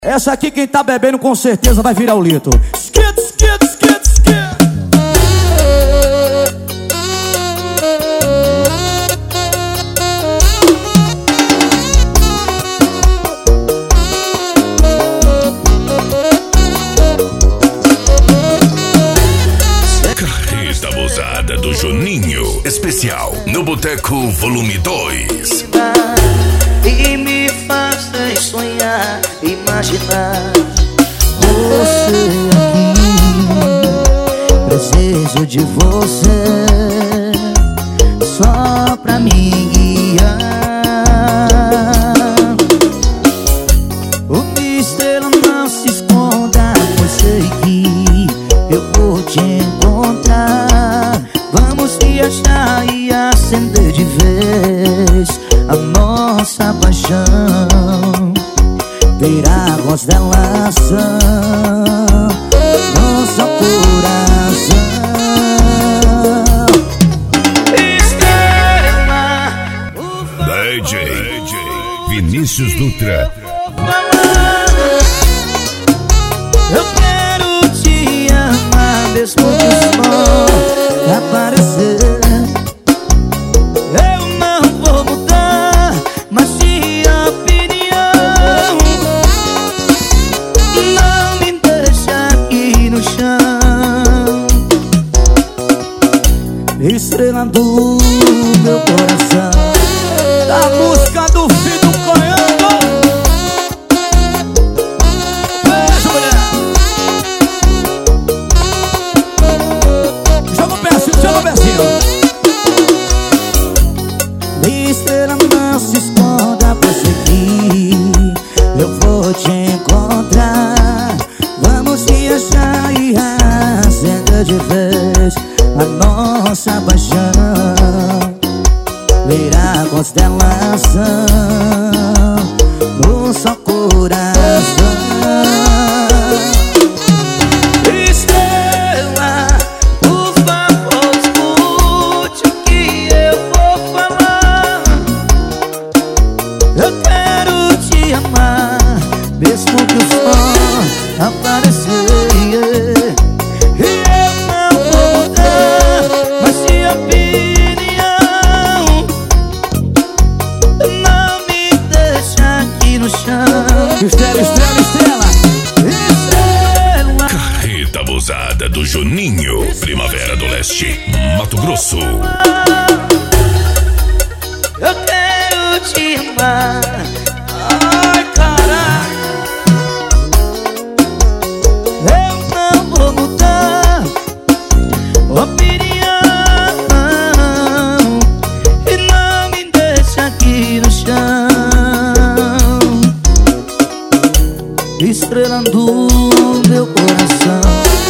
Essa aqui quem tá bebendo com certeza vai virar o litro. Skid, skid, skid, skid. Carreta abusada do Juninho. Especial no Boteco Volume 2. E me faça sonhar, imaginar você aqui. Preciso de você só pra me guiar. Uma estrela não se esconda, pois sei que eu vou te encontrar. Vamos viajar e acender de vez a nossa paixão, ver a constelação no seu coração. Estrela, DJ Vinícius Dutra. eu quero te amar, mesmo que o sol aparecer. Eu não vou mudar, mas de opinião. Não me deixa aqui no chão. Estrela do meu coração, Da música do filho do Coiano. Beijo, mulher. Joga o pezinho, joga o pezinho. estrela não se esconda, pra seguir eu vou te encontrar. Vamos viajar e acender de vez a nossa paixão, ver a constelação no seu coração. Estrela, por favor, escute o que eu vou falar. Eu quero te amar, mesmo que o sol aparecer. E eu não vou mudar, mas de opinião. Não me deixa aqui no chão. Estrela, estrela, estrela. Estrela, Carreta abusada do Juninho. Primavera do Leste, Mato Grosso. eu quero te amar. Ai, caralho, eu não vou mudar opinião. E não me deixa aqui no chão. Estrela do meu coração.